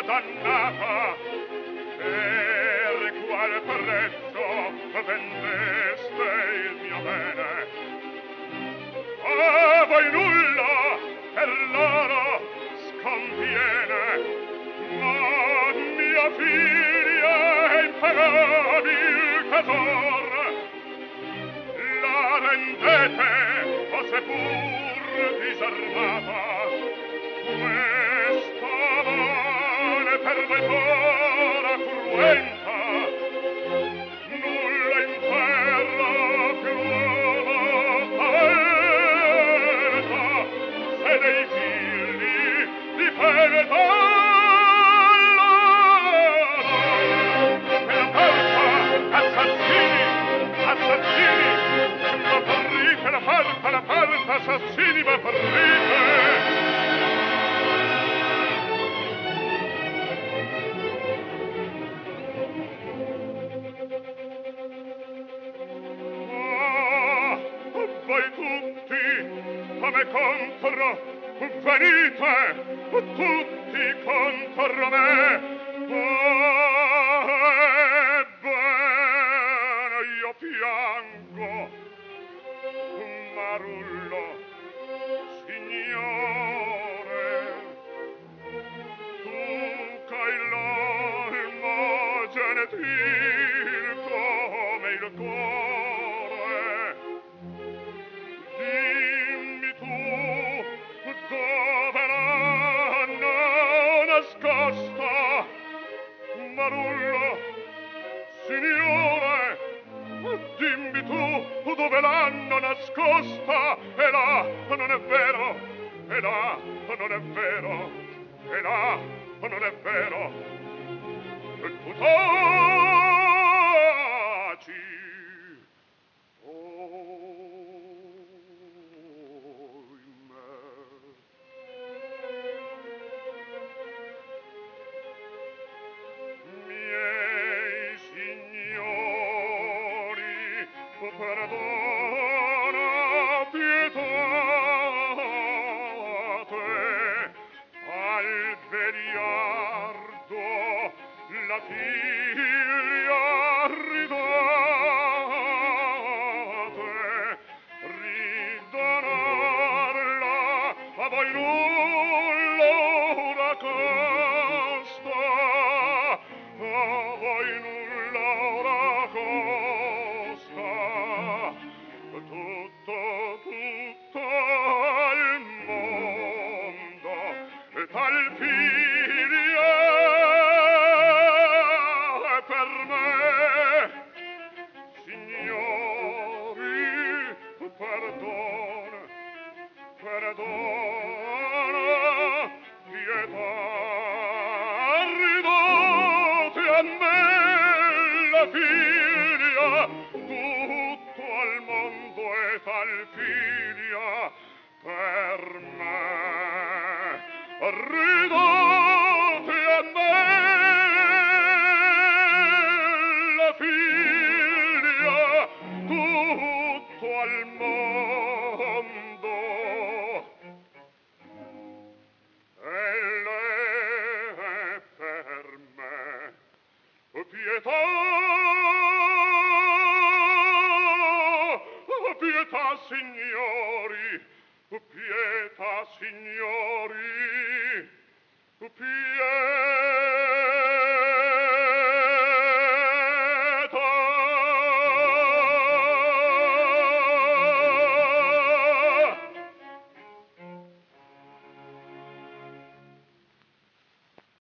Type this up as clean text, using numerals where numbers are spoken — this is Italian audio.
dannata, per qual prezzo vendeste il mio bene? A voi nulla per loro sconviene, ma mia figlia è impagabil tesor. La rendete o seppur disarmata, questa vale per voi fora cruenta. Nulla in terra più aperta, se dei figli dipende assassini va ferrite. Voi tutti come contro venite, tutti contro me. Ebbene io piango, Marullo, signore, tu c'hai l'alma genetil come il cuore. Dimmi tu dove l'hanno nascosta, Marullo, signore, dimmi tu dove l'hanno nascosta. E là non è vero, e là non è vero, e là non è vero. Tu taci. Miei signori, perdona, pietate, al vegliardo la figlia ridate, ridonarla a voi nulla ora costa, a voi nulla ora costa. Tutto al mondo tal figlia è per me. Signori, perdona, perdona, pietà, ridate a me la figlia. Tutto al mondo è tal figlia per me. Ridate a me la figlia, tutto al mondo. Ella è per me. Pietà, pietà, signori, pietà, signori, pietà.